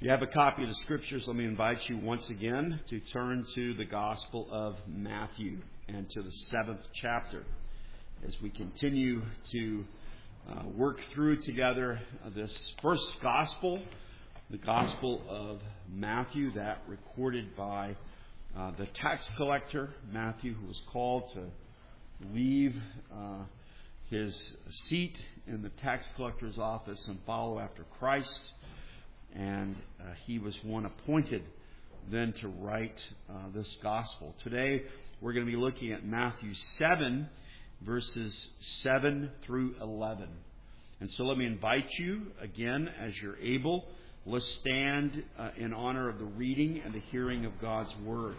If you have a copy of the Scriptures, let me invite you once again to turn to the Gospel of Matthew and to the 7th chapter as we continue to work through together this first Gospel, the Gospel of Matthew, that recorded by the tax collector, Matthew, who was called to leave his seat in the tax collector's office and follow after Christ. And he was one appointed then to write this gospel. Today we're going to be looking at Matthew 7, verses 7 through 11. And so let me invite you again, as you're able, let's stand in honor of the reading and the hearing of God's Word.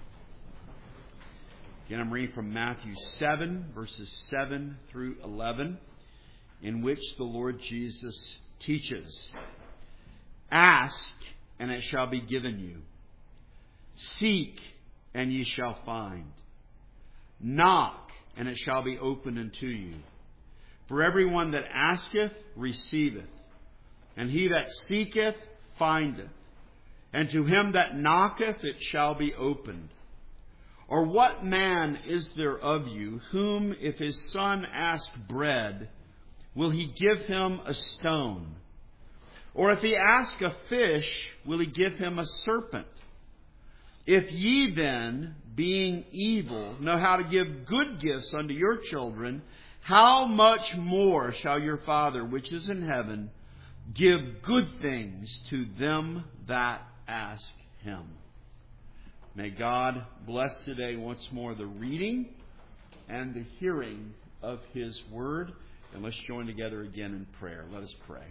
Again, I'm reading from Matthew 7, verses 7 through 11, in which the Lord Jesus teaches, "Ask, and it shall be given you. Seek, and ye shall find. Knock, and it shall be opened unto you. For everyone that asketh receiveth, and he that seeketh findeth, and to him that knocketh it shall be opened. Or what man is there of you, whom if his son ask bread, will he give him a stone? Or if he ask a fish, will he give him a serpent? If ye then, being evil, know how to give good gifts unto your children, how much more shall your Father, which is in heaven, give good things to them that ask him?" May God bless today once more the reading and the hearing of His Word. And let's join together again in prayer. Let us pray.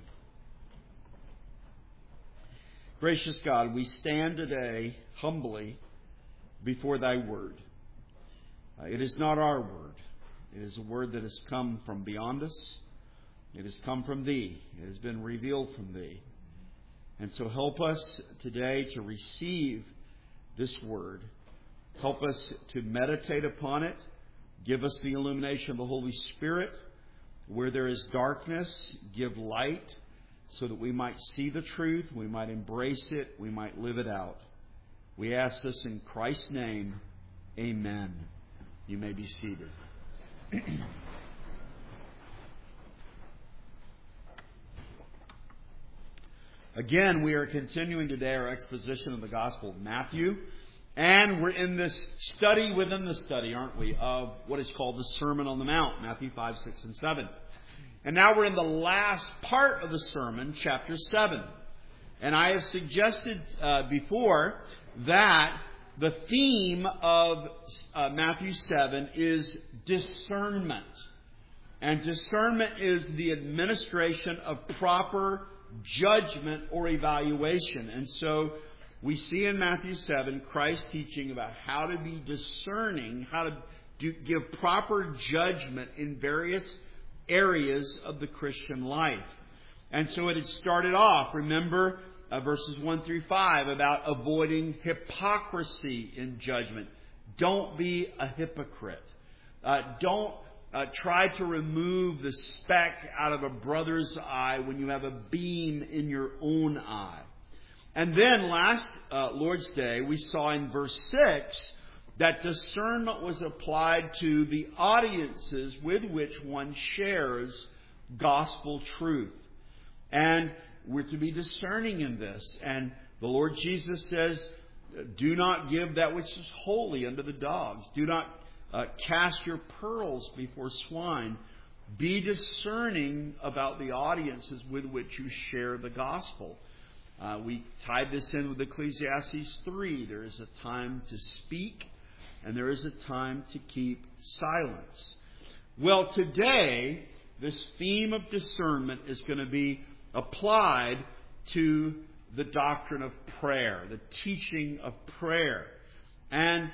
Gracious God, we stand today humbly before Thy Word. It is not our word. It is a word that has come from beyond us. It has come from Thee. It has been revealed from Thee. And so help us today to receive this word. Help us to meditate upon it. Give us the illumination of the Holy Spirit. Where there is darkness, give light, so that we might see the truth, we might embrace it, we might live it out. We ask this in Christ's name. Amen. You may be seated. Again, we are continuing today our exposition of the Gospel of Matthew. And we're in this study within the study, aren't we, of what is called the Sermon on the Mount, Matthew 5, 6, and 7. And now we're in the last part of the sermon, chapter 7. And I have suggested before that the theme of Matthew 7 is discernment. And discernment is the administration of proper judgment or evaluation. And so we see in Matthew 7 Christ teaching about how to be discerning, how to give proper judgment in various areas of the Christian life. And so it had started off, remember, verses 1 through 5, about avoiding hypocrisy in judgment. Don't be a hypocrite. Don't try to remove the speck out of a brother's eye when you have a beam in your own eye. And then last Lord's Day, we saw in verse 6 that discernment was applied to the audiences with which one shares gospel truth. And we're to be discerning in this. And the Lord Jesus says, do not give that which is holy unto the dogs. Do not cast your pearls before swine. Be discerning about the audiences with which you share the gospel. We tied this in with Ecclesiastes 3. There is a time to speak and there is a time to keep silence. Well, today, this theme of discernment is going to be applied to the doctrine of prayer, the teaching of prayer. And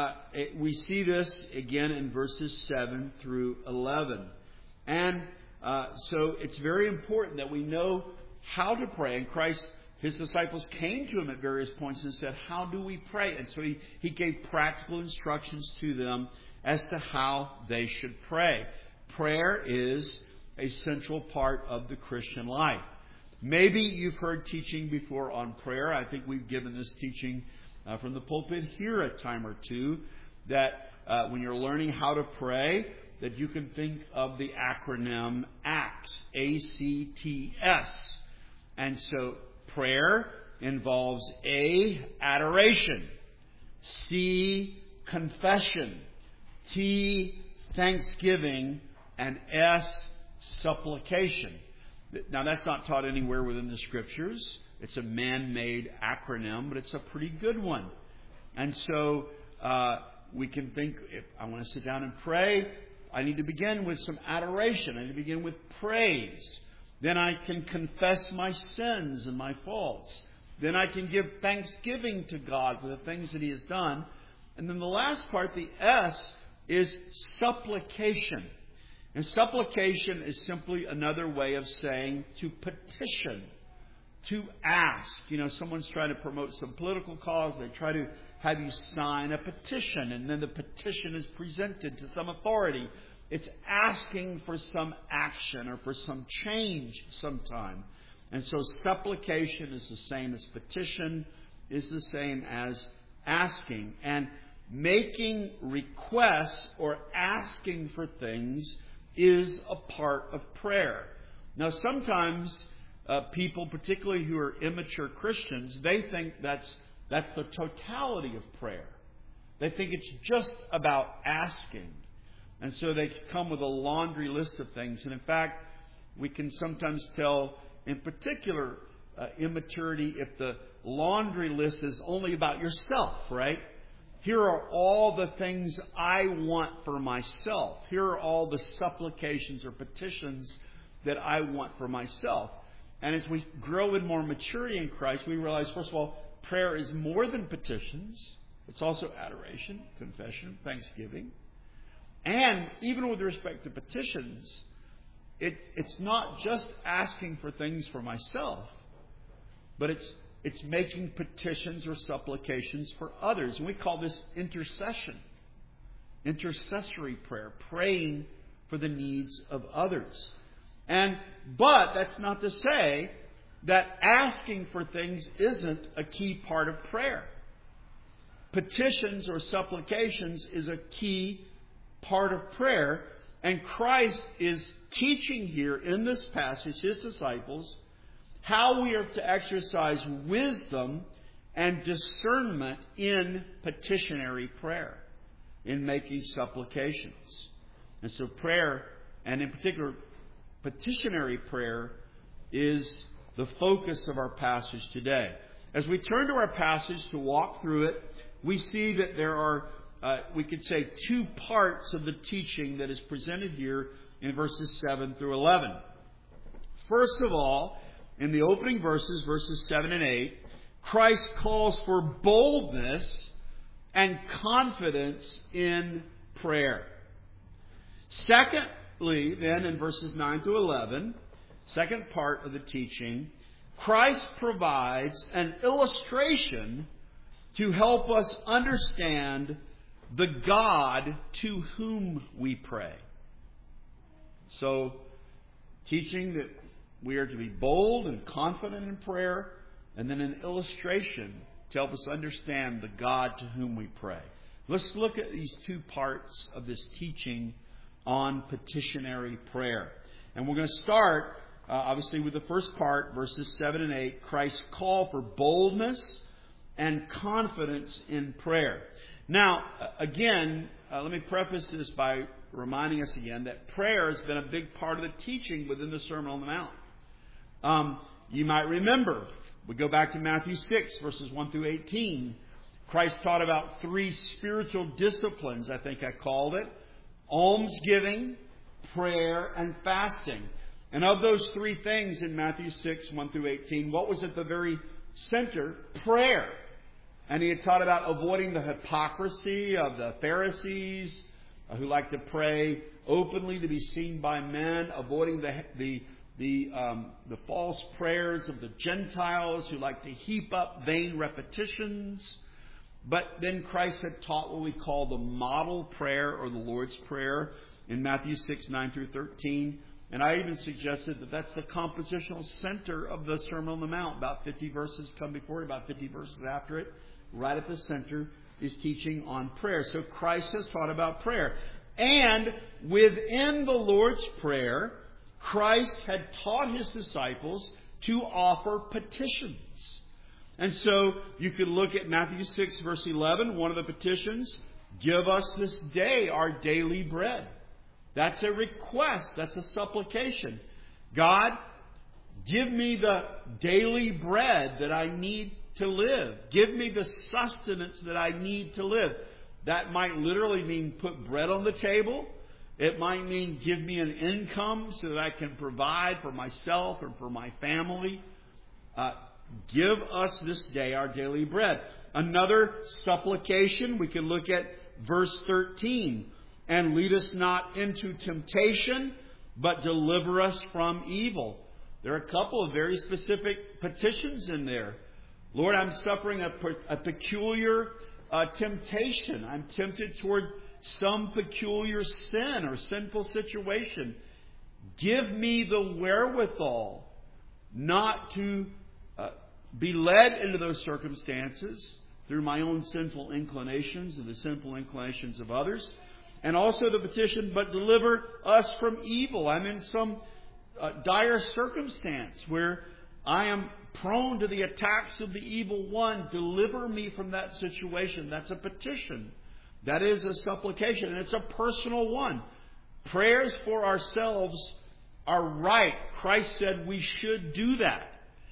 we see this again in verses 7 through 11. And so it's very important that we know how to pray. And Christ, His disciples came to Him at various points and said, how do we pray? And so He gave practical instructions to them as to how they should pray. Prayer is a central part of the Christian life. Maybe you've heard teaching before on prayer. I think we've given this teaching from the pulpit here a time or two, that when you're learning how to pray, that you can think of the acronym ACTS, A-C-T-S. And so prayer involves A, adoration, C, confession, T, thanksgiving, and S, supplication. Now, that's not taught anywhere within the Scriptures. It's a man-made acronym, but it's a pretty good one. And so we can think, if I want to sit down and pray, I need to begin with some adoration. I need to begin with praise. Then I can confess my sins and my faults. Then I can give thanksgiving to God for the things that He has done. And then the last part, the S, is supplication. And supplication is simply another way of saying to petition, to ask. You know, someone's trying to promote some political cause. They try to have you sign a petition, and then the petition is presented to some authority. It's asking for some action or for some change sometime. And so supplication is the same as petition, is the same as asking. And making requests or asking for things is a part of prayer. Now, sometimes people, particularly who are immature Christians, they think that's the totality of prayer. They think it's just about asking. And so they come with a laundry list of things. And in fact, we can sometimes tell, in particular, immaturity, if the laundry list is only about yourself, right? Here are all the things I want for myself. Here are all the supplications or petitions that I want for myself. And as we grow in more maturity in Christ, we realize, first of all, prayer is more than petitions. It's also adoration, confession, thanksgiving. And even with respect to petitions, it's not just asking for things for myself, but it's making petitions or supplications for others. And we call this intercession, intercessory prayer, praying for the needs of others. But that's not to say that asking for things isn't a key part of prayer. Petitions or supplications is a key part of prayer, and Christ is teaching here in this passage His disciples how we are to exercise wisdom and discernment in petitionary prayer, in making supplications. And so prayer, and in particular petitionary prayer, is the focus of our passage today. As we turn to our passage to walk through it, we see that there are, we could say, two parts of the teaching that is presented here in verses 7 through 11. First of all, in the opening verses, verses 7 and 8, Christ calls for boldness and confidence in prayer. Secondly, then, in verses 9 through 11, second part of the teaching, Christ provides an illustration to help us understand the God to whom we pray. So, teaching that we are to be bold and confident in prayer, and then an illustration to help us understand the God to whom we pray. Let's look at these two parts of this teaching on petitionary prayer. And we're going to start, obviously, with the first part, verses 7 and 8, Christ's call for boldness and confidence in prayer. Now, again, let me preface this by reminding us again that prayer has been a big part of the teaching within the Sermon on the Mount. You might remember, we go back to Matthew 6, verses 1 through 18. Christ taught about 3 spiritual disciplines, I think I called it: almsgiving, prayer, and fasting. And of those 3 things in Matthew 6, 1 through 18, what was at the very center? Prayer. And He had taught about avoiding the hypocrisy of the Pharisees, who like to pray openly to be seen by men, avoiding the false prayers of the Gentiles who like to heap up vain repetitions. But then Christ had taught what we call the model prayer, or the Lord's Prayer, in Matthew 6, 9 through 13. And I even suggested that that's the compositional center of the Sermon on the Mount. About 50 verses come before it, about 50 verses after it. Right at the center is teaching on prayer. So Christ has taught about prayer. And within the Lord's Prayer, Christ had taught His disciples to offer petitions. And so you could look at Matthew 6, verse 11, one of the petitions, give us this day our daily bread. That's a request. That's a supplication. God, give me the daily bread that I need to live. Give me the sustenance that I need to live. That might literally mean put bread on the table. It might mean give me an income so that I can provide for myself and for my family. Give us this day our daily bread. Another supplication, we can look at verse 13. And lead us not into temptation, but deliver us from evil. There are a couple of very specific petitions in there. Lord, I'm suffering a peculiar temptation. I'm tempted toward some peculiar sin or sinful situation. Give me the wherewithal not to be led into those circumstances through my own sinful inclinations and the sinful inclinations of others. And also the petition, but deliver us from evil. I'm in some dire circumstance where I am prone to the attacks of the evil one. Deliver me from that situation. That's a petition. That is a supplication, and it's a personal one. Prayers for ourselves are right. Christ said we should do that.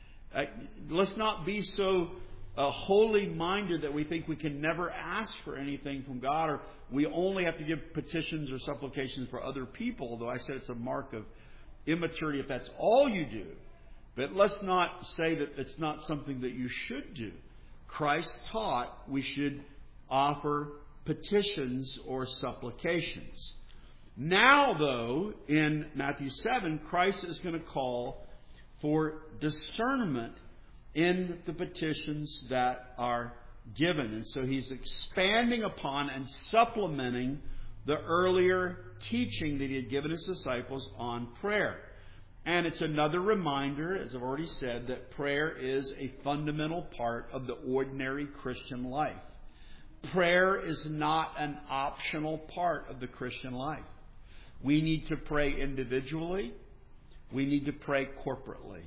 Let's not be so wholly minded that we think we can never ask for anything from God, or we only have to give petitions or supplications for other people, although I said it's a mark of immaturity if that's all you do. But let's not say that it's not something that you should do. Christ taught we should offer petitions or supplications. Now, though, in Matthew 7, Christ is going to call for discernment in the petitions that are given. And so He's expanding upon and supplementing the earlier teaching that He had given His disciples on prayer. And it's another reminder, as I've already said, that prayer is a fundamental part of the ordinary Christian life. Prayer is not an optional part of the Christian life. We need to pray individually. We need to pray corporately.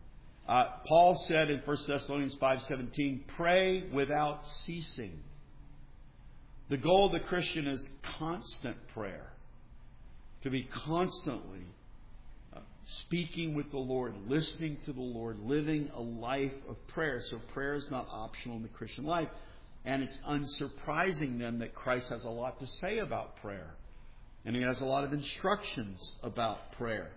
Paul said in 1 Thessalonians 5:17, pray without ceasing. The goal of the Christian is constant prayer. To be constantly speaking with the Lord, listening to the Lord, living a life of prayer. So prayer is not optional in the Christian life. And it's unsurprising then that Christ has a lot to say about prayer. And He has a lot of instructions about prayer.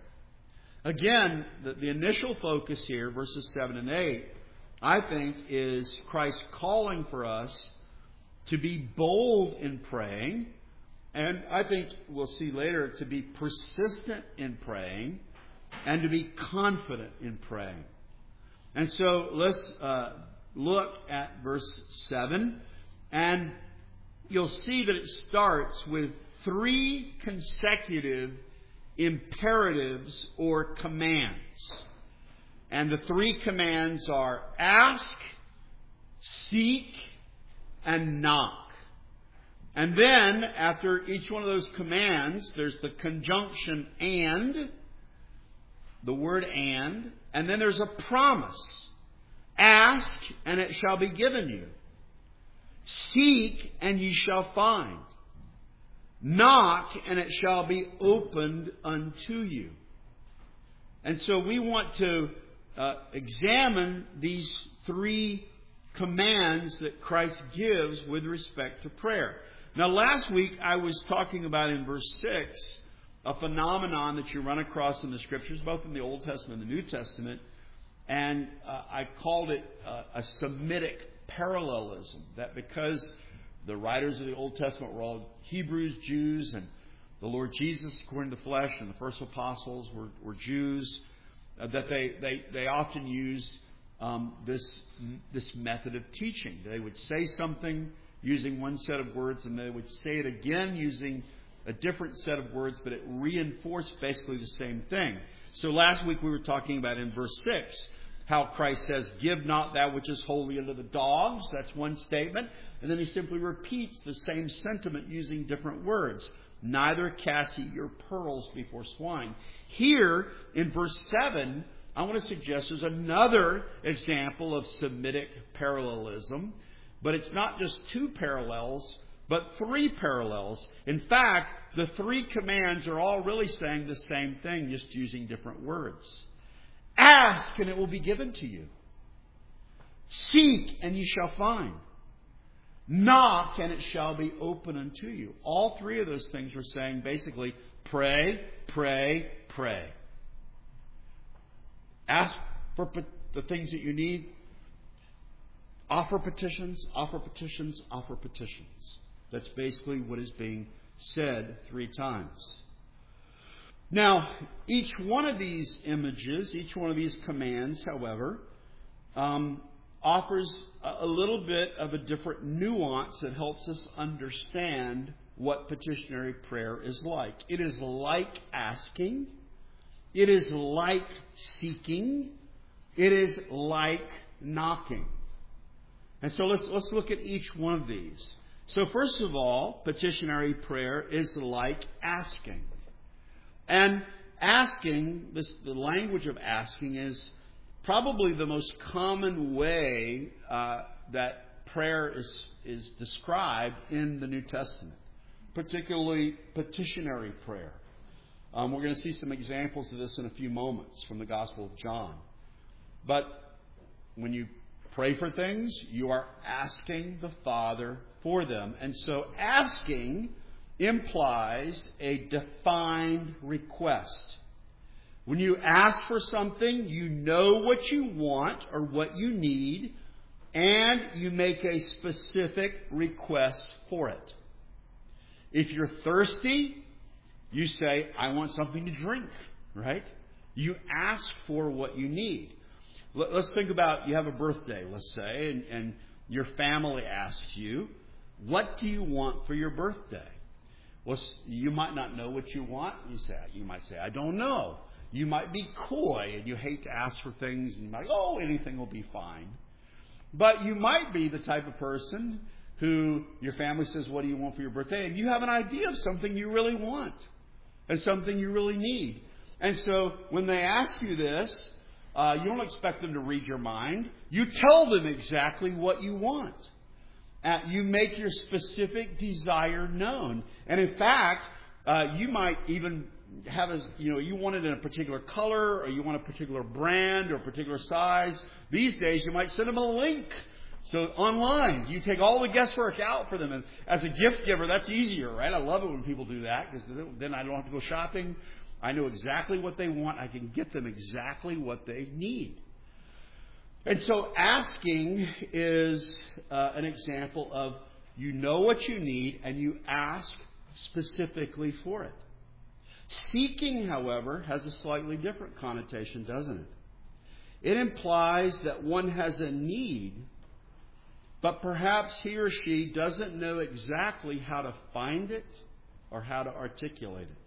Again, the initial focus here, verses 7 and 8, I think, is Christ calling for us to be bold in praying. And I think we'll see later to be persistent in praying and to be confident in praying. And so let's look at verse 7. And you'll see that it starts with 3 consecutive imperatives or commands. And the 3 commands are ask, seek, and knock. And then, after each one of those commands, there's the conjunction and, the word and then there's a promise. Ask, and it shall be given you. Seek, and ye shall find. Knock, and it shall be opened unto you. And so we want to examine these 3 commands that Christ gives with respect to prayer. Now, last week I was talking about in verse 6 a phenomenon that you run across in the Scriptures, both in the Old Testament and the New Testament, and I called it a Semitic parallelism. That because the writers of the Old Testament were all Hebrews, Jews, and the Lord Jesus, according to the flesh, and the first apostles were Jews, that they often used this method of teaching. They would say something using one set of words, and they would say it again using a different set of words, but it reinforced basically the same thing. So last week we were talking about in verse 6 how Christ says, give not that which is holy unto the dogs. That's one statement. And then he simply repeats the same sentiment using different words. Neither cast ye your pearls before swine. Here in verse 7, I want to suggest there's another example of Semitic parallelism. But it's not just two parallels, but three parallels. In fact, the three commands are all really saying the same thing, just using different words. Ask, and it will be given to you. Seek, and ye shall find. Knock, and it shall be open unto you. All three of those things are saying basically, pray, pray, pray. Ask for the things that you need. Offer petitions, offer petitions, offer petitions. That's basically what is being said 3 times. Now, each one of these images, each one of these commands, however, offers a little bit of a different nuance that helps us understand what petitionary prayer is like. It is like asking. It is like seeking. It is like knocking. And so let's look at each one of these. So first of all, petitionary prayer is like asking. And asking, the language of asking is probably the most common way that prayer is described in the New Testament, particularly petitionary prayer. We're going to see some examples of this in a few moments from the Gospel of John. But when you pray for things, you are asking the Father for them. And so asking implies a defined request. When you ask for something, you know what you want or what you need, and you make a specific request for it. If you're thirsty, you say, I want something to drink, right? You ask for what you need. Let's think about, you have a birthday, let's say, and your family asks you, what do you want for your birthday? Well, you might not know what you want. You might say, I don't know. You might be coy and you hate to ask for things, and you might, anything will be fine. But you might be the type of person who your family says, what do you want for your birthday? And you have an idea of something you really want and something you really need. And so when they ask you this, you don't expect them to read your mind. You tell them exactly what you want. You make your specific desire known. And in fact, you might even have you want it in a particular color, or you want a particular brand or a particular size. These days, you might send them a link. So online, you take all the guesswork out for them. And as a gift giver, that's easier, right? I love it when people do that, because then I don't have to go shopping. I know exactly what they want. I can get them exactly what they need. And so asking is an example of you know what you need and you ask specifically for it. Seeking, however, has a slightly different connotation, doesn't it? It implies that one has a need, but perhaps he or she doesn't know exactly how to find it or how to articulate it.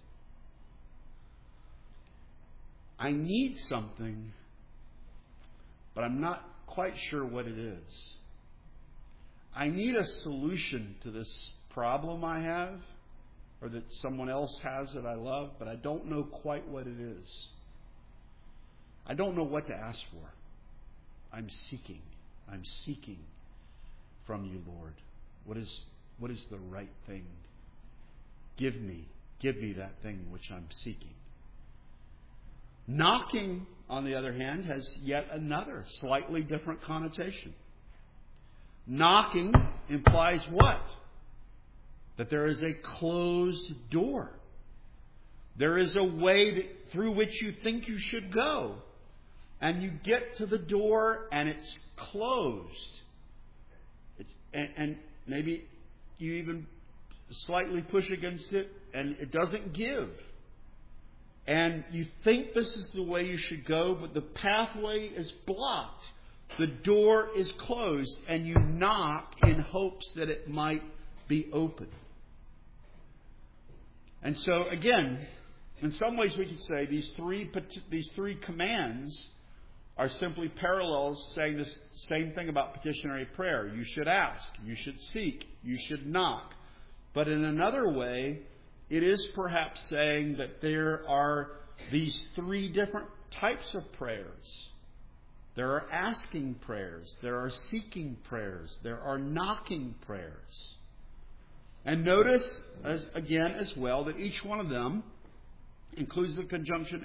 I need something, but I'm not quite sure what it is. I need a solution to this problem I have, or that someone else has that I love, but I don't know quite what it is. I don't know what to ask for. I'm seeking. I'm seeking from you, Lord. What is the right thing? Give me that thing which I'm seeking. Knocking, on the other hand, has yet another slightly different connotation. Knocking implies what? That there is a closed door. There is a way through which you think you should go. And you get to the door and it's closed. And maybe you even slightly push against it and it doesn't give. And you think this is the way you should go, but the pathway is blocked. The door is closed, and you knock in hopes that it might be open. And so, again, in some ways we could say these three commands are simply parallels saying the same thing about petitionary prayer. You should ask, you should seek, you should knock. But in another way, it is perhaps saying that there are these three different types of prayers. There are asking prayers, there are seeking prayers, there are knocking prayers. And notice, as well, that each one of them includes the conjunction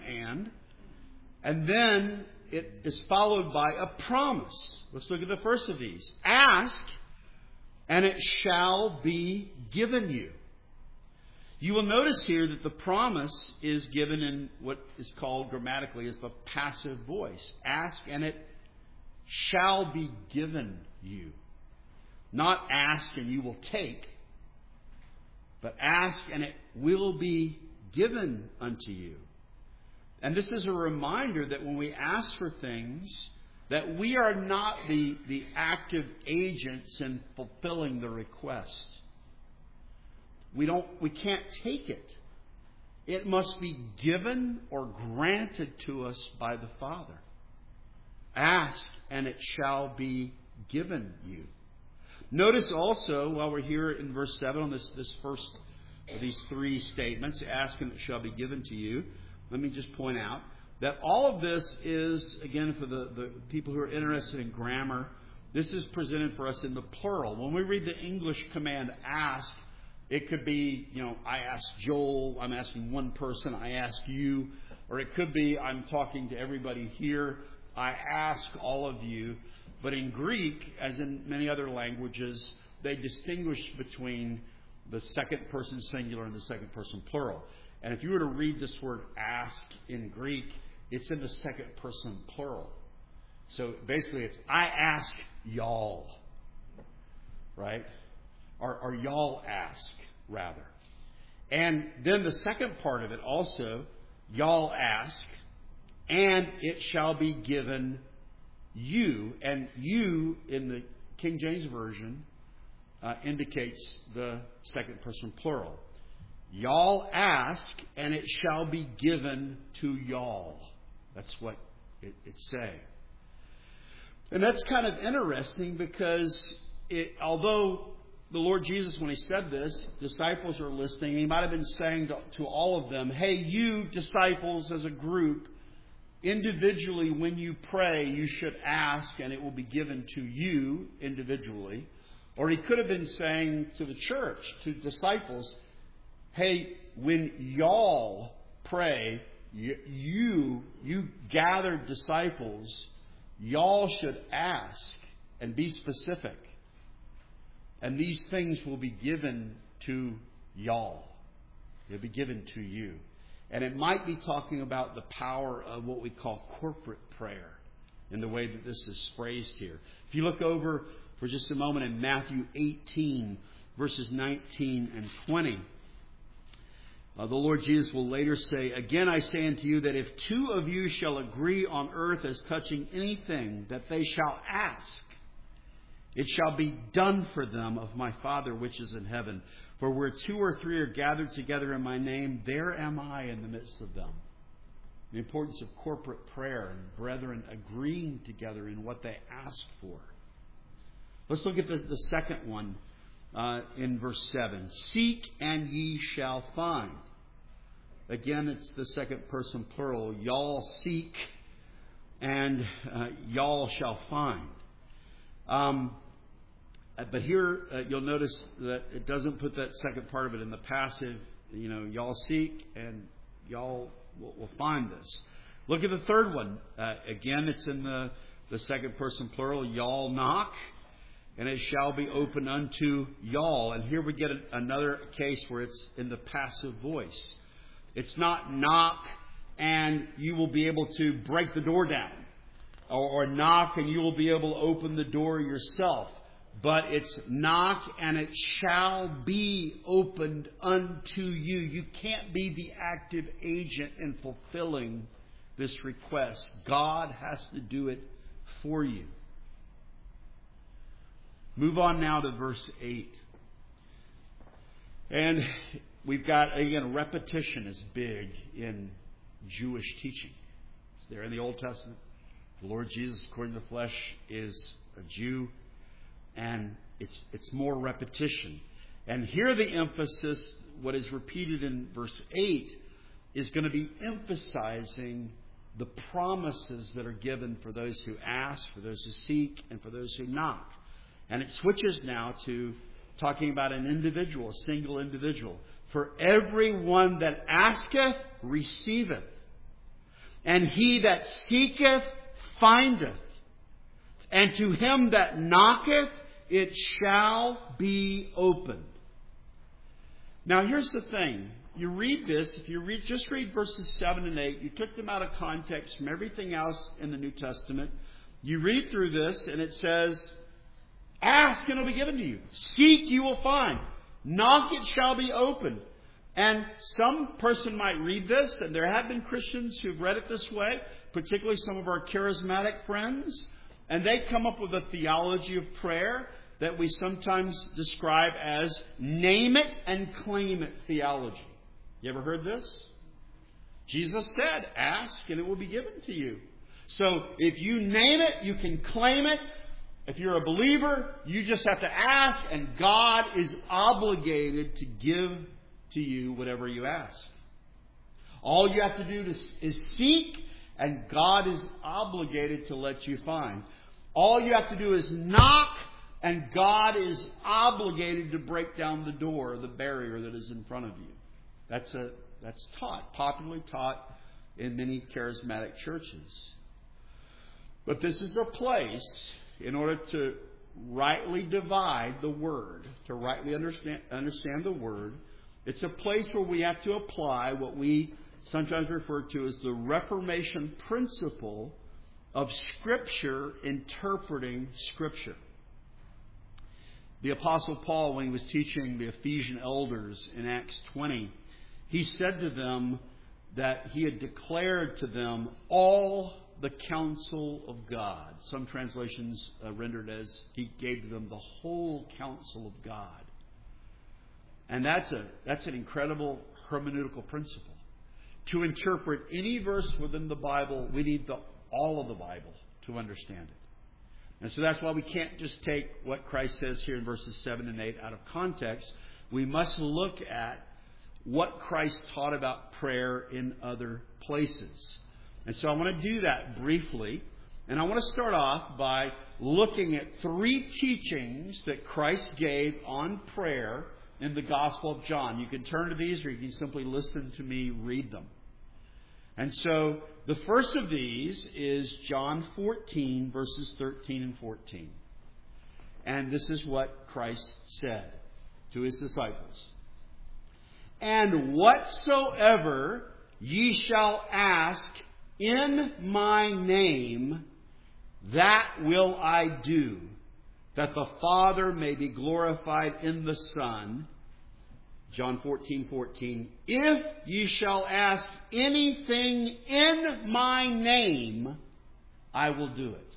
and then it is followed by a promise. Let's look at the first of these. Ask, and it shall be given you. You will notice here that the promise is given in what is called grammatically as the passive voice. Ask, and it shall be given you. Not ask, and you will take. But ask, and it will be given unto you. And this is a reminder that when we ask for things, that we are not the active agents in fulfilling the request. We can't take it. It must be given or granted to us by the Father. Ask, and it shall be given you. Notice also, while we're here in verse 7 on this first of these three statements, ask and it shall be given to you. Let me just point out that all of this is, again, for the people who are interested in grammar, this is presented for us in the plural. When we read the English command ask, it could be, I ask Joel, I'm asking one person, I ask you. Or it could be, I'm talking to everybody here, I ask all of you. But in Greek, as in many other languages, they distinguish between the second person singular and the second person plural. And if you were to read this word ask in Greek, it's in the second person plural. So basically it's, I ask y'all. Right? Or y'all ask, rather. And then the second part of it also, y'all ask, and it shall be given you. And you, in the King James Version, indicates the second person plural. Y'all ask, and it shall be given to y'all. That's what it's saying. And that's kind of interesting because although the Lord Jesus, when He said this, disciples are listening, He might have been saying to all of them, hey, you disciples as a group, individually when you pray, you should ask, and it will be given to you individually. Or He could have been saying to the church, to disciples, hey, when y'all pray, you gathered disciples, y'all should ask and be specific. And these things will be given to y'all. They'll be given to you. And it might be talking about the power of what we call corporate prayer in the way that this is phrased here. If you look over for just a moment in Matthew 18, verses 19 and 20, the Lord Jesus will later say, again I say unto you that if two of you shall agree on earth as touching anything that they shall ask, it shall be done for them of my Father which is in heaven. For where two or three are gathered together in my name, there am I in the midst of them. The importance of corporate prayer and brethren agreeing together in what they ask for. Let's look at the second one in verse 7. Seek and ye shall find. Again, it's the second person plural. Y'all seek and y'all shall find. But here you'll notice that it doesn't put that second part of it in the passive. Y'all seek and y'all will find this. Look at the third one. Again, it's in the second person plural. Y'all knock, and it shall be open unto y'all. And here we get another case where it's in the passive voice. It's not knock and you will be able to break the door down. Or knock and you will be able to open the door yourself. But it's knock and it shall be opened unto you. You can't be the active agent in fulfilling this request. God has to do it for you. Move on now to verse 8. And we've got, again, repetition is big in Jewish teaching. It's there in the Old Testament. The Lord Jesus, according to the flesh, is a Jew, and it's more repetition. And here the emphasis, what is repeated in verse 8, is going to be emphasizing the promises that are given for those who ask, for those who seek, and for those who knock. And it switches now to talking about an individual, a single individual. For everyone that asketh, receiveth. And he that seeketh, findeth. And to him that knocketh, it shall be opened. Now here's the thing. You read this, if you just read verses 7 and 8, you took them out of context from everything else in the New Testament. You read through this and it says, ask and it will be given to you. Seek, you will find. Knock, it shall be opened. And some person might read this, and there have been Christians who've read it this way, particularly some of our charismatic friends, and they come up with a theology of prayer that we sometimes describe as name it and claim it theology. You ever heard this? Jesus said, ask and it will be given to you. So if you name it, you can claim it. If you're a believer, you just have to ask, and God is obligated to give to you whatever you ask. All you have to do is seek, and God is obligated to let you find. All you have to do is knock, and God is obligated to break down the door, the barrier that is in front of you. That's taught, popularly taught in many charismatic churches. But this is a place, in order to rightly divide the Word, to rightly understand the Word, it's a place where we have to apply what we sometimes refer to as the Reformation principle of Scripture interpreting Scripture. The Apostle Paul, when he was teaching the Ephesian elders in Acts 20, he said to them that he had declared to them all the counsel of God. Some translations rendered as he gave them the whole counsel of God. And that's an incredible hermeneutical principle. To interpret any verse within the Bible, we need all of the Bible to understand it. And so that's why we can't just take what Christ says here in verses 7 and 8 out of context. We must look at what Christ taught about prayer in other places. And so I want to do that briefly. And I want to start off by looking at 3 teachings that Christ gave on prayer in the Gospel of John. You can turn to these, or you can simply listen to me read them. And so the first of these is John 14, verses 13 and 14. And this is what Christ said to his disciples. And whatsoever ye shall ask in my name, that will I do, that the Father may be glorified in the Son. John 14:14. If ye shall ask anything in my name, I will do it.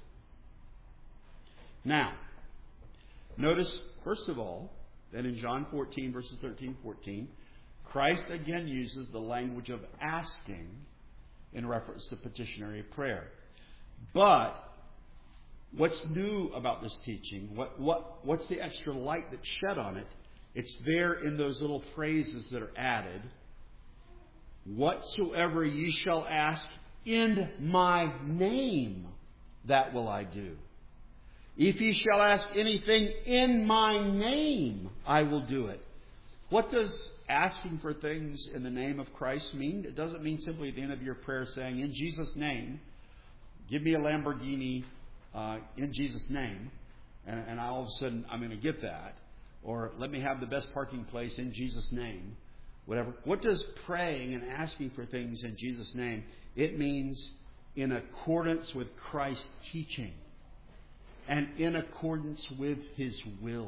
Now, notice, first of all, that in John 14, verses 13 and 14, Christ again uses the language of asking in reference to petitionary prayer. But what's new about this teaching? What's the extra light that's shed on it? It's there in those little phrases that are added. Whatsoever ye shall ask in my name, that will I do. If ye shall ask anything in my name, I will do it. What does asking for things in the name of Christ mean? It doesn't mean simply at the end of your prayer saying, in Jesus' name, give me a Lamborghini in Jesus' name, and all of a sudden I'm going to get that. Or let me have the best parking place in Jesus' name. Whatever. What does praying and asking for things in Jesus' name? It means in accordance with Christ's teaching and in accordance with His will.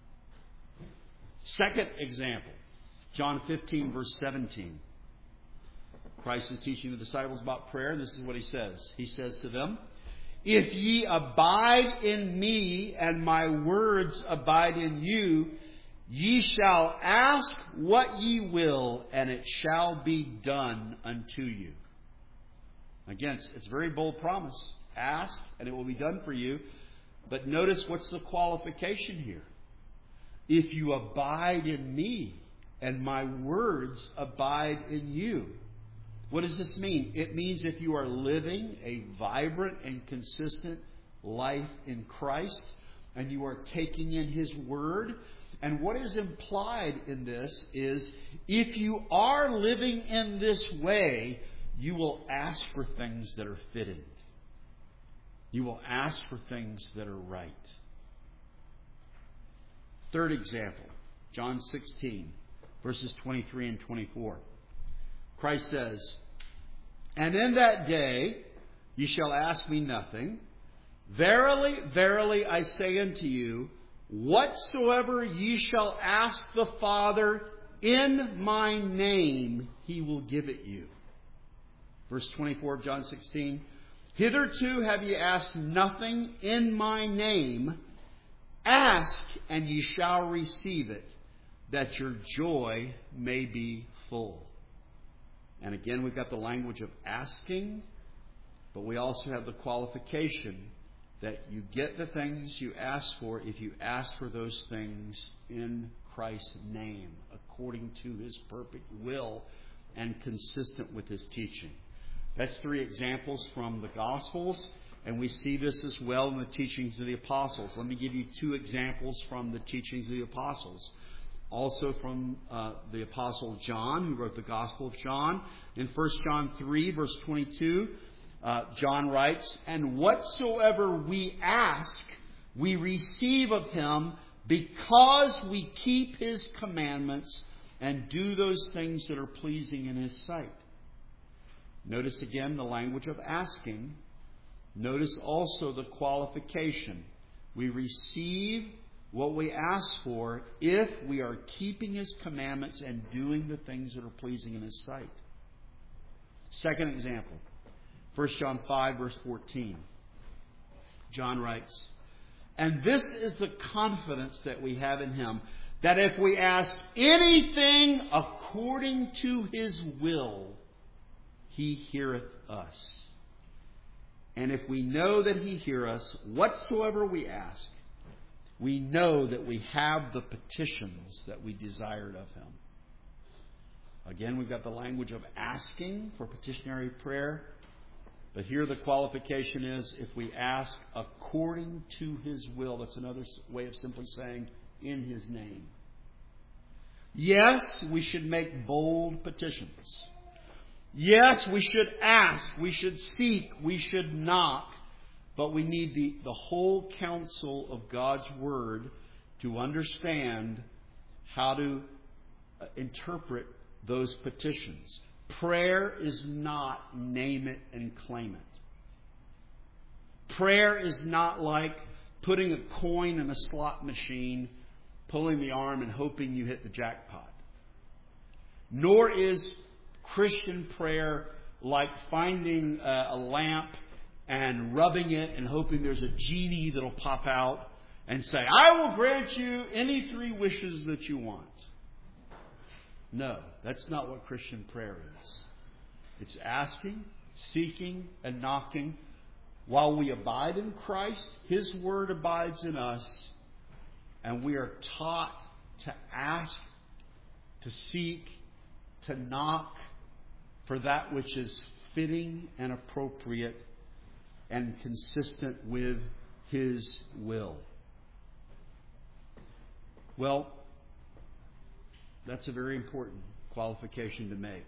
Second example, John 15, verse 17. Christ is teaching the disciples about prayer. This is what He says. He says to them, if ye abide in me and my words abide in you, Ye shall ask what ye will, and it shall be done unto you. Again, it's a very bold promise. Ask, and it will be done for you. But notice what's the qualification here. If you abide in me, and my words abide in you. What does this mean? It means if you are living a vibrant and consistent life in Christ, and you are taking in His Word. And what is implied in this is, if you are living in this way, you will ask for things that are fitting. You will ask for things that are right. Third example, John 16, verses 23 and 24. Christ says, And in that day ye shall ask me nothing. Verily, verily, I say unto you, whatsoever ye shall ask the Father in my name, He will give it you. Verse 24 of John 16. Hitherto have ye asked nothing in my name. Ask, and ye shall receive it, that your joy may be full. And again, we've got the language of asking, but we also have the qualification that you get the things you ask for if you ask for those things in Christ's name, according to His perfect will and consistent with His teaching. That's three examples from the Gospels, and we see this as well in the teachings of the Apostles. Let me give you two examples from the teachings of the Apostles. Also from the Apostle John, who wrote the Gospel of John. In 1 John 3, verse 22, John writes, And whatsoever we ask, we receive of Him, because we keep His commandments and do those things that are pleasing in His sight. Notice again the language of asking. Notice also the qualification. We receive what we ask for if we are keeping His commandments and doing the things that are pleasing in His sight. Second example, 1 John 5, verse 14. John writes, And this is the confidence that we have in Him, that if we ask anything according to His will, He heareth us. And if we know that He heareth us, whatsoever we ask, we know that we have the petitions that we desired of Him. Again, we've got the language of asking for petitionary prayer. But here the qualification is if we ask according to His will. That's another way of simply saying in His name. Yes, we should make bold petitions. Yes, we should ask, we should seek, we should knock. But we need the whole counsel of God's Word to understand how to interpret those petitions. Prayer is not name it and claim it. Prayer is not like putting a coin in a slot machine, pulling the arm and hoping you hit the jackpot. Nor is Christian prayer like finding a lamp and rubbing it and hoping there's a genie that'll pop out and say, I will grant you any three wishes that you want. No, that's not what Christian prayer is. It's asking, seeking, and knocking. While we abide in Christ, His Word abides in us, and we are taught to ask, to seek, to knock for that which is fitting and appropriate and consistent with His will. Well, that's a very important qualification to make.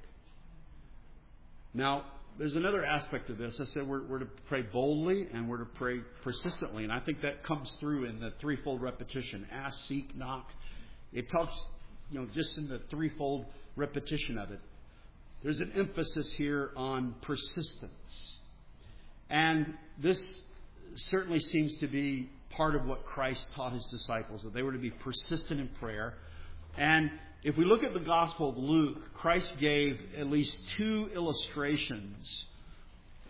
Now, there's another aspect of this. I said we're to pray boldly and we're to pray persistently. And I think that comes through in the threefold repetition. Ask, seek, knock. It talks, just in the threefold repetition of it. There's an emphasis here on persistence. And this certainly seems to be part of what Christ taught His disciples, that they were to be persistent in prayer. And if we look at the Gospel of Luke, Christ gave at least two illustrations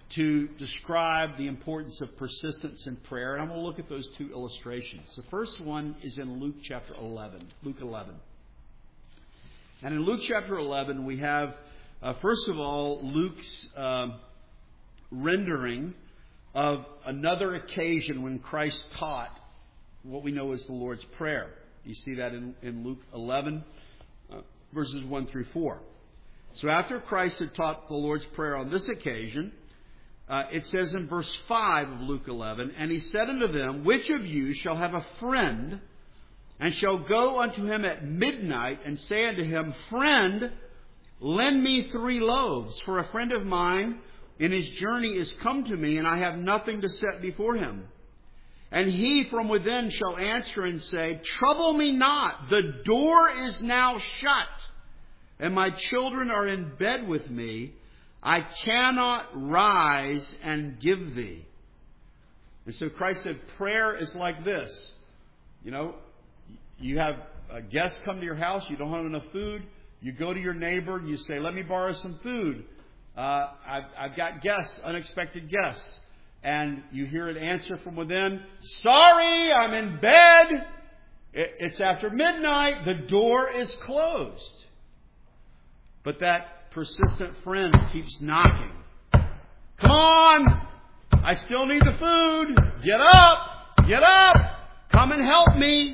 to describe the importance of persistence in prayer. And I'm going to look at those two illustrations. The first one is in Luke chapter 11. Luke 11. And in Luke chapter 11, we have, first of all, Luke's rendering of another occasion when Christ taught what we know as the Lord's Prayer. You see that in Luke 11, verses 1 through 4. So after Christ had taught the Lord's Prayer on this occasion, it says in verse 5 of Luke 11, "And he said unto them, Which of you shall have a friend, and shall go unto him at midnight, and say unto him, Friend, lend me 3 loaves, for a friend of mine in his journey is come to me, and I have nothing to set before him. And he from within shall answer and say, Trouble me not, the door is now shut, and my children are in bed with me. I cannot rise and give thee." And so Christ said, prayer is like this. You know, you have a guest come to your house, you don't have enough food, you go to your neighbor and you say, "Let me borrow some food. I've got guests, unexpected guests." And you hear an answer from within, "Sorry, I'm in bed. It's after midnight. The door is closed." But that persistent friend keeps knocking. "Come on! I still need the food. Get up! Get up! Come and help me!"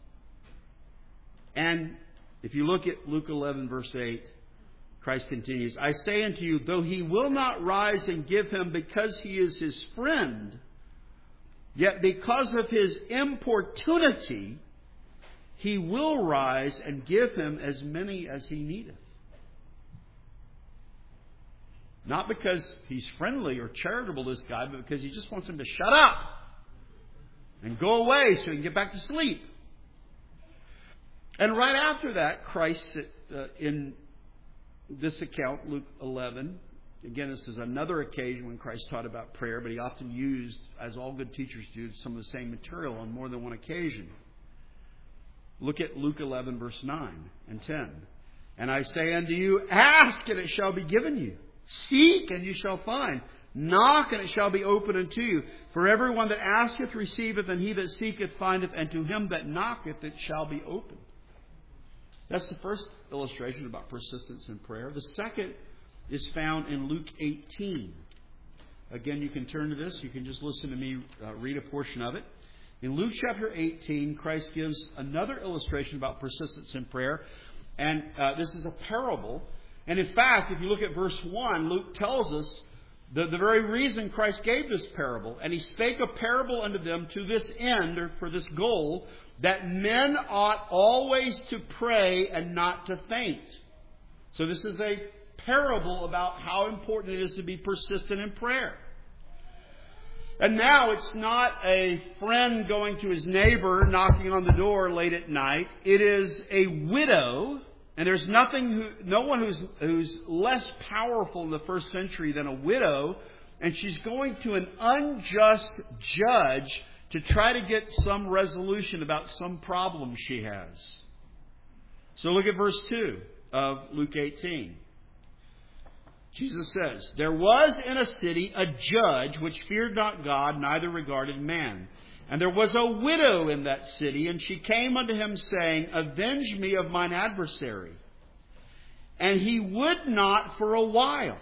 And if you look at Luke 11, verse 8, Christ continues, "I say unto you, though he will not rise and give him because he is his friend, yet because of his importunity, he will rise and give him as many as he needeth." Not because he's friendly or charitable, this guy, but because he just wants him to shut up and go away so he can get back to sleep. And right after that, Christ, in this account, Luke 11, again, this is another occasion when Christ taught about prayer, but he often used, as all good teachers do, some of the same material on more than one occasion. Look at Luke 11, verse 9 and 10. "And I say unto you, ask, and it shall be given you. Seek, and you shall find. Knock, and it shall be opened unto you. For everyone that asketh receiveth, and he that seeketh findeth, and to him that knocketh it shall be opened." That's the first illustration about persistence in prayer. The second is found in Luke 18. Again, you can turn to this. You can just listen to me read a portion of it. In Luke chapter 18, Christ gives another illustration about persistence in prayer. And this is a parable. And in fact, if you look at verse 1, Luke tells us the very reason Christ gave this parable. "And he spake a parable unto them to this end," or for this goal, "that men ought always to pray and not to faint." So this is a parable about how important it is to be persistent in prayer. And now it's not a friend going to his neighbor knocking on the door late at night. It is a widow. And there's no one who's less powerful in the first century than a widow. And she's going to an unjust judge to try to get some resolution about some problem she has. So look at verse 2 of Luke 18. Jesus says, "There was in a city a judge which feared not God, neither regarded man. And there was a widow in that city, and she came unto him, saying, Avenge me of mine adversary. And he would not for a while."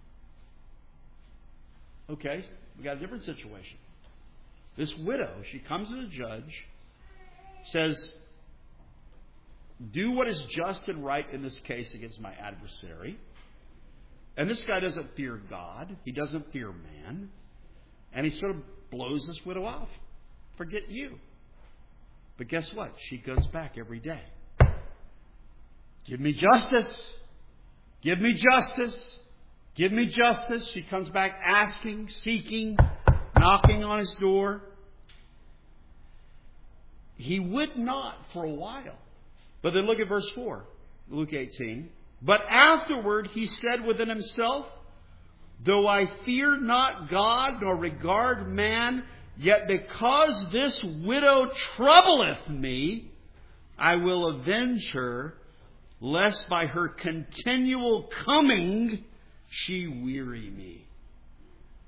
Okay, we got a different situation. This widow, she comes to the judge, says, "Do what is just and right in this case against my adversary." And this guy doesn't fear God. He doesn't fear man. And he sort of blows this widow off. "Forget you." But guess what? She goes back every day. "Give me justice. Give me justice. Give me justice." She comes back asking, seeking, knocking on his door. He would not for a while. But then look at verse 4, Luke 18. "But afterward he said within himself, Though I fear not God nor regard man, yet because this widow troubleth me, I will avenge her, lest by her continual coming she weary me."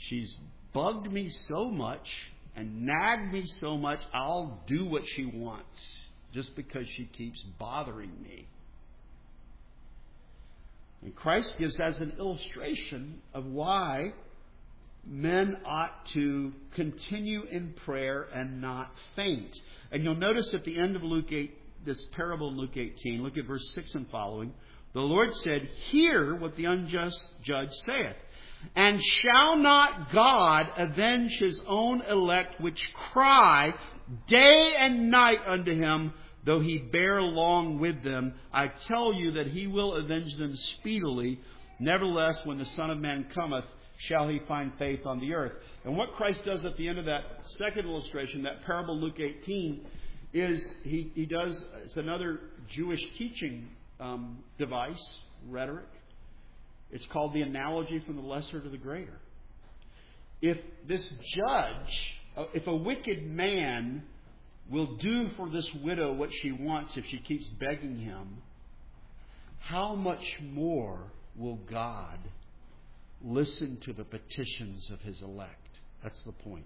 she's bugged me so much and nagged me so much, I'll do what she wants just because she keeps bothering me. And Christ gives as an illustration of why men ought to continue in prayer and not faint. And you'll notice at the end of Luke 8, this parable in Luke 18, look at verse 6 and following. The Lord said, "Hear what the unjust judge saith. And shall not God avenge his own elect which cry day and night unto him, though he bear along with them? I tell you that he will avenge them speedily. Nevertheless, when the Son of Man cometh, shall he find faith on the earth?" And what Christ does at the end of that second illustration, that parable Luke 18, is he does, it's another Jewish teaching device, rhetoric. It's called the analogy from the lesser to the greater. If this judge, if a wicked man will do for this widow what she wants if she keeps begging him, how much more will God listen to the petitions of his elect? That's the point.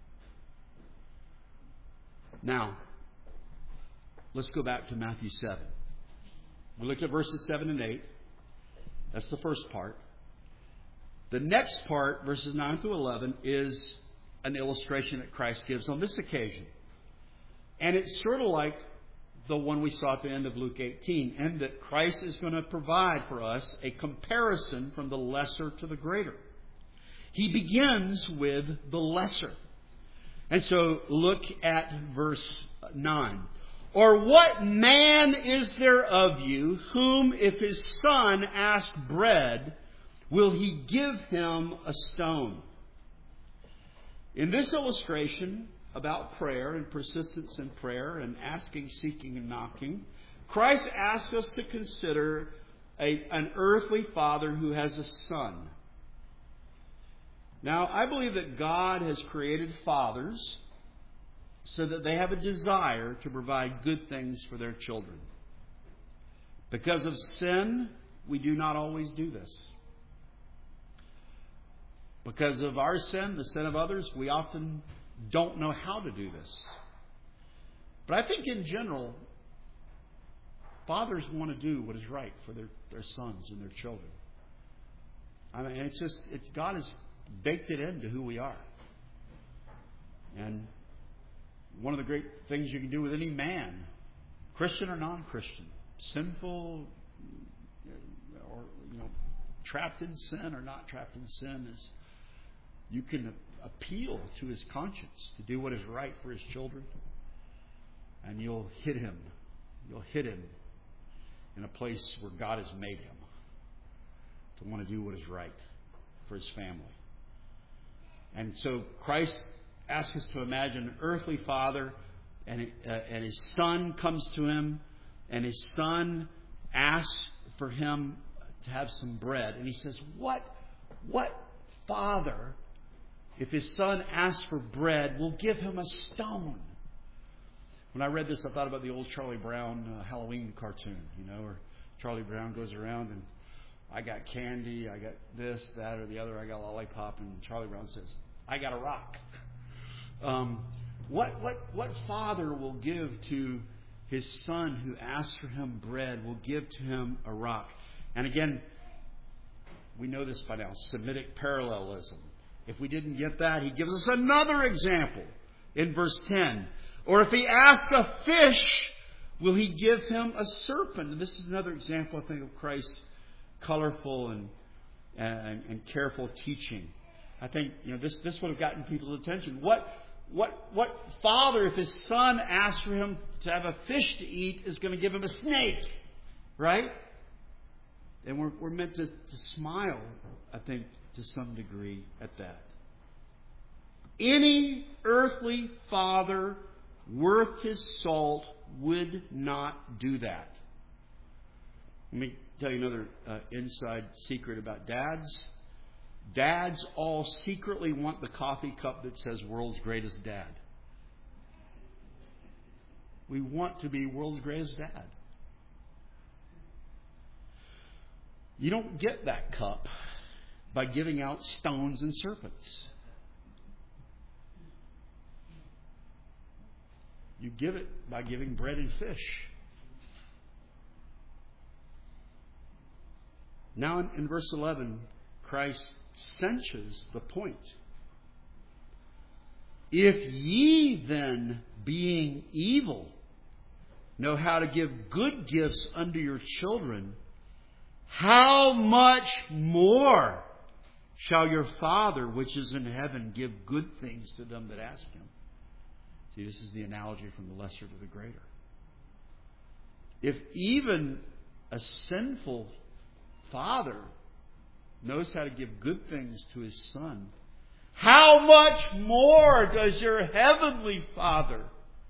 Now, let's go back to Matthew 7. We looked at verses 7 and 8. That's the first part. The next part, verses 9 through 11, is an illustration that Christ gives on this occasion. And it's sort of like the one we saw at the end of Luke 18, and that Christ is going to provide for us a comparison from the lesser to the greater. He begins with the lesser. And so look at verse 9. "Or what man is there of you whom, if his son ask bread, will he give him a stone?" In this illustration about prayer and persistence in prayer and asking, seeking, and knocking, Christ asks us to consider an earthly father who has a son. Now, I believe that God has created fathers so that they have a desire to provide good things for their children. Because of sin, we do not always do this. Because of our sin, the sin of others, we often don't know how to do this. But I think in general, fathers want to do what is right for their sons and their children. I mean, God has baked it into who we are. And one of the great things you can do with any man, Christian or non-Christian, sinful or trapped in sin or not trapped in sin, is you can appeal to his conscience to do what is right for his children, and you'll hit him. You'll hit him in a place where God has made him to want to do what is right for his family. And so Christ asks us to imagine an earthly father, and his son comes to him, and his son asks for him to have some bread. And he says, what father, if his son asks for bread, will give him a stone? When I read this, I thought about the old Charlie Brown Halloween cartoon, where Charlie Brown goes around and I got candy, I got this, that, or the other, I got a lollipop, and Charlie Brown says, I got a rock. What father will give to his son who asks for him bread, will give to him a rock? And again, we know this by now, Semitic parallelism. If we didn't get that, he gives us another example in verse 10. Or if he asks a fish, will he give him a serpent? And this is another example, I think, of Christ's colorful and careful teaching. I think this would have gotten people's attention. What father, if his son asks for him to have a fish to eat, is going to give him a snake, right? And we're meant to smile, I think, to some degree at that. Any earthly father worth his salt would not do that. Let me tell you another inside secret about dads. Dads all secretly want the coffee cup that says world's greatest dad. We want to be world's greatest dad. You don't get that cup by giving out stones and serpents. You give it by giving bread and fish. Now in verse 11, Christ cinches the point. If ye then, being evil, know how to give good gifts unto your children, how much more shall your Father which is in heaven give good things to them that ask Him? See, this is the analogy from the lesser to the greater. If even a sinful father knows how to give good things to his son, how much more does your heavenly Father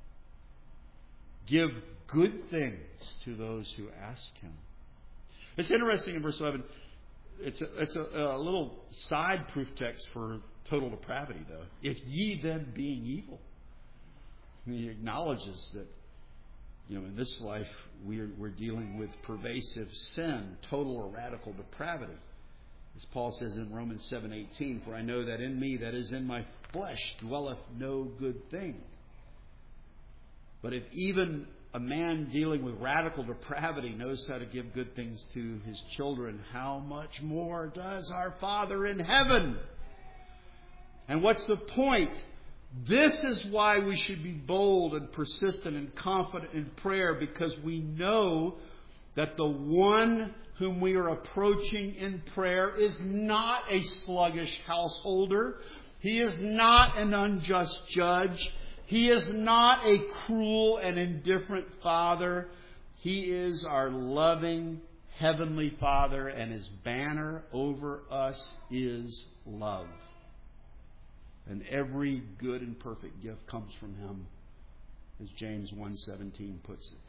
give good things to those who ask Him? It's interesting in verse 11. It's a little side proof text for total depravity, though. If ye then being evil. He acknowledges that, in this life we're dealing with pervasive sin, total or radical depravity. As Paul says in Romans 7:18, for I know that in me, that is in my flesh, dwelleth no good thing. But if even a man dealing with radical depravity knows how to give good things to his children, how much more does our Father in heaven? And what's the point? This is why we should be bold and persistent and confident in prayer, because we know that the one whom we are approaching in prayer is not a sluggish householder. He is not an unjust judge. He is not a cruel and indifferent Father. He is our loving Heavenly Father, and His banner over us is love. And every good and perfect gift comes from Him, as James 1:17 puts it.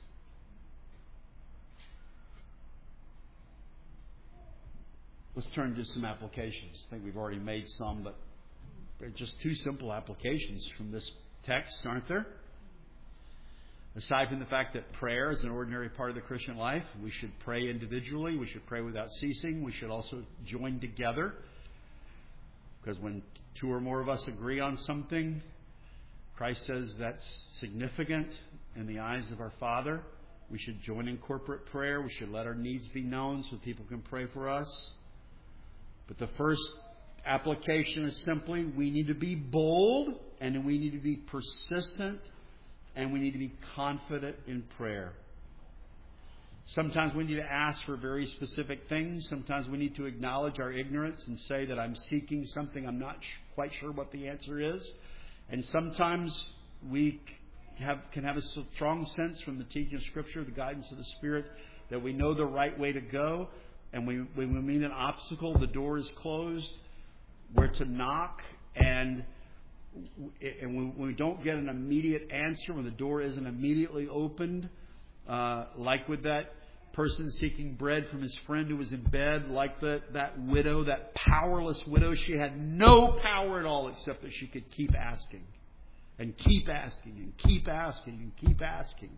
Let's turn to some applications. I think we've already made some, but they're just two simple applications from this text, aren't there? Aside from the fact that prayer is an ordinary part of the Christian life, we should pray individually, we should pray without ceasing, we should also join together. Because when two or more of us agree on something, Christ says that's significant in the eyes of our Father. We should join in corporate prayer. We should let our needs be known so people can pray for us. But the first application is simply we need to be bold, and we need to be persistent, and we need to be confident in prayer. Sometimes we need to ask for very specific things. Sometimes we need to acknowledge our ignorance and say that I'm seeking something I'm not quite sure what the answer is. And sometimes we can have a strong sense from the teaching of Scripture, the guidance of the Spirit, that we know the right way to go. And when we meet an obstacle, the door is closed, we're to knock. And when we don't get an immediate answer, when the door isn't immediately opened, like with that person seeking bread from his friend who was in bed, like that widow, that powerless widow, she had no power at all except that she could keep asking and keep asking and keep asking and keep asking.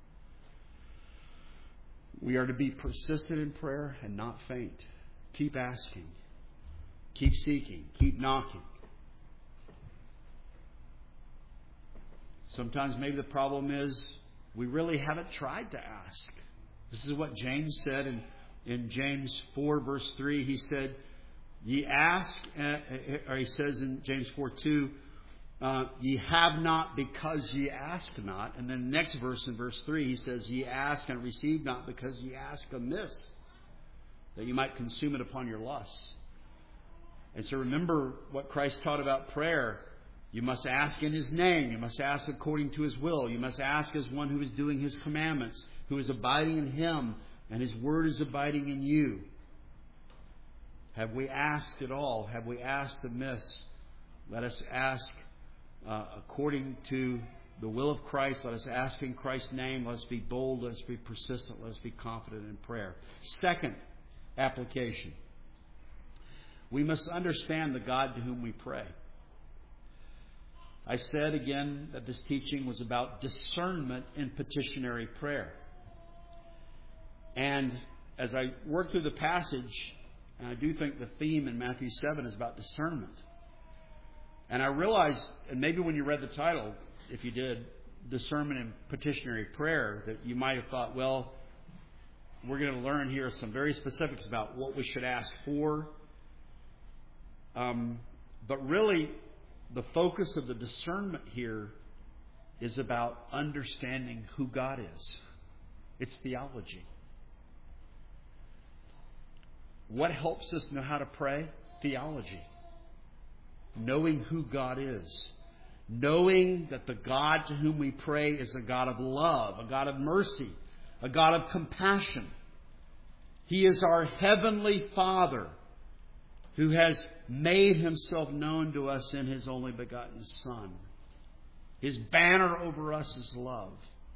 We are to be persistent in prayer and not faint. Keep asking. Keep seeking. Keep knocking. Sometimes maybe the problem is we really haven't tried to ask. This is what James said in James 4 verse 3. He said, ye ask, or he says in James 4:2, ye have not because ye ask not. And then the next verse in verse 3, he says, ye ask and receive not because ye ask amiss, that you might consume it upon your lusts. And so remember what Christ taught about prayer. You must ask in His name. You must ask according to His will. You must ask as one who is doing His commandments, who is abiding in Him, and His word is abiding in you. Have we asked at all? Have we asked amiss? Let us ask according to the will of Christ. Let us ask in Christ's name. Let us be bold. Let us be persistent. Let us be confident in prayer. Second application. We must understand the God to whom we pray. I said again that this teaching was about discernment in petitionary prayer. And as I worked through the passage, And I do think the theme in Matthew 7 is about discernment. And I realized, and maybe when you read the title, if you did, Discernment and Petitionary Prayer, that you might have thought, well, we're going to learn here some very specifics about what we should ask for. But really, the focus of the discernment here is about understanding who God is. It's theology. What helps us know how to pray? Theology. Knowing who God is. Knowing that the God to whom we pray is a God of love, a God of mercy, a God of compassion. He is our heavenly Father who has made Himself known to us in His only begotten Son. His banner over us is love.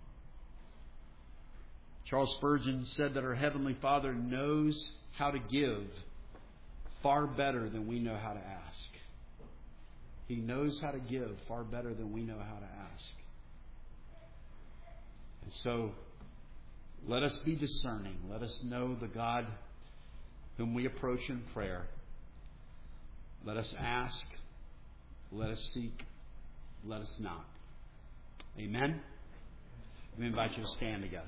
Charles Spurgeon said that our Heavenly Father knows how to give far better than we know how to ask. He knows how to give far better than we know how to ask. And so, let us be discerning. Let us know the God whom we approach in prayer. Let us ask. Let us seek. Let us knock. Amen? We invite you to stand together.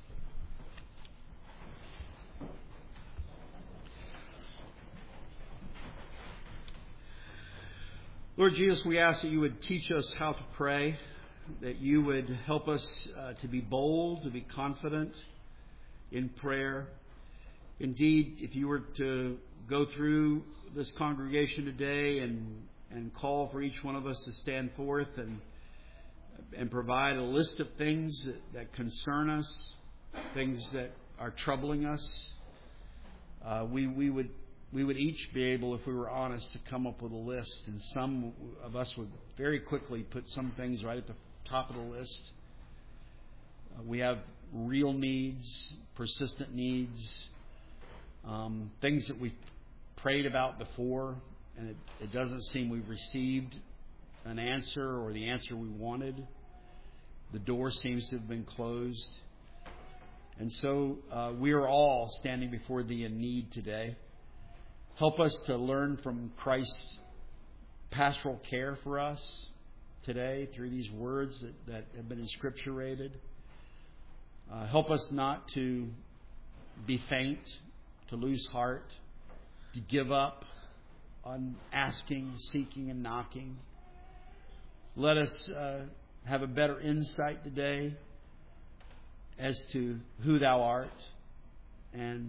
Lord Jesus, we ask that you would teach us how to pray, that you would help us to be bold, to be confident in prayer. Indeed, if you were to go through this congregation today and call for each one of us to stand forth and provide a list of things that concern us, things that are troubling us, we would each be able, if we were honest, to come up with a list. And some of us would very quickly put some things right at the top of the list. We have real needs, persistent needs, things that we've prayed about before, and it doesn't seem we've received an answer or the answer we wanted. The door seems to have been closed. And so we are all standing before Thee in need today. Help us to learn from Christ's pastoral care for us today through these words that have been inscripturated. Help us not to be faint, to lose heart, to give up on asking, seeking, and knocking. Let us have a better insight today as to who Thou art, and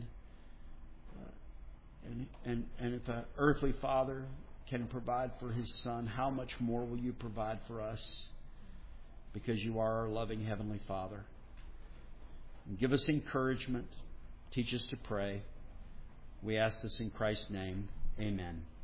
if an earthly father can provide for his son, how much more will you provide for us? Because you are our loving Heavenly Father. And give us encouragement. Teach us to pray. We ask this in Christ's name. Amen.